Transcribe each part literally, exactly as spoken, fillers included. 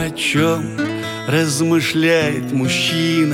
О чем размышляет мужчина,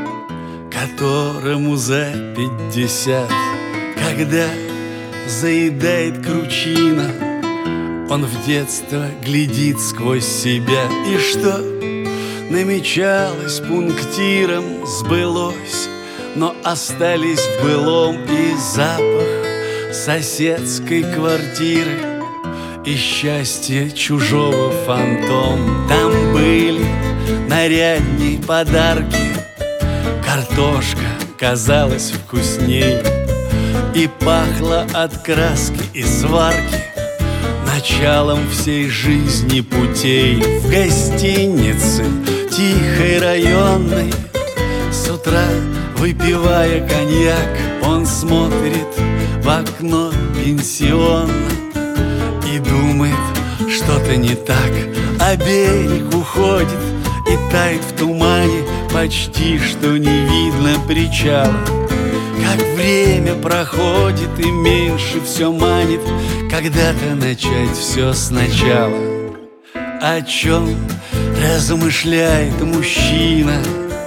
которому за пятьдесят, когда заедает кручина? Он в детство глядит сквозь себя, и что намечалось пунктиром, сбылось, но остались в былом и запах соседской квартиры, и счастье чужого фантом. Там были нарядней подарки, картошка казалась вкусней, и пахло от краски и сварки началом всей жизни путей. В гостинице тихой районной с утра, выпивая коньяк, он смотрит в окно пенсиона и думает, что-то не так, а берег уходит и тает в тумане, почти что не видно причала. Как время проходит и меньше все манит когда-то начать все сначала. О чем размышляет мужчина,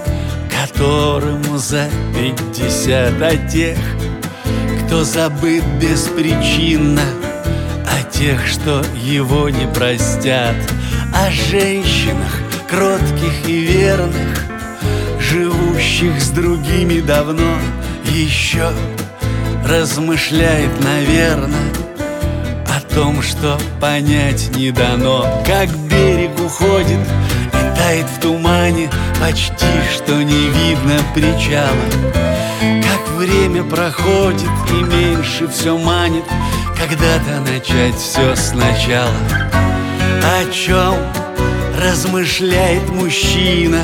которому за пятьдесят? О тех, кто забыт беспричинно, о тех, что его не простят, о женщинах кротких и верных, живущих с другими давно. Еще размышляет, наверное, о том, что понять не дано. Как берег уходит и тает в тумане, почти что не видно причала. Как время проходит и меньше все манит когда-то начать все сначала. О чем размышляет мужчина,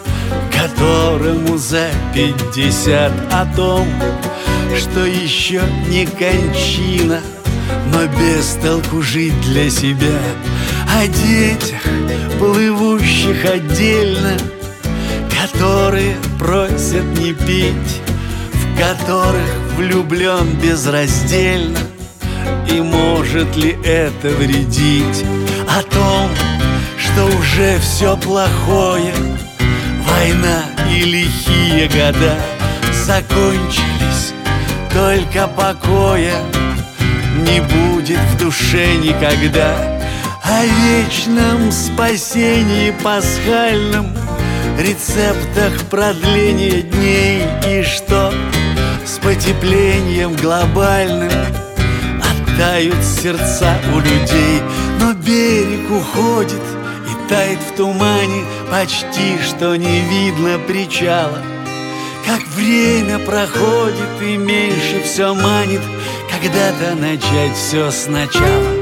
которому за пятьдесят? О том, что еще не кончина, но без толку жить для себя. О детях, плывущих отдельно, которые просят не пить, в которых влюблен безраздельно, и может ли это вредить? О том, что уже все плохое, война и лихие года закончились, только покоя не будет в душе никогда. О вечном спасении пасхальном, рецептах продления дней, и что с потеплением глобальным оттают сердца у людей. Но берег уходит и тает в тумане, почти что не видно причала. Как время проходит и меньше все манит когда-то начать все сначала.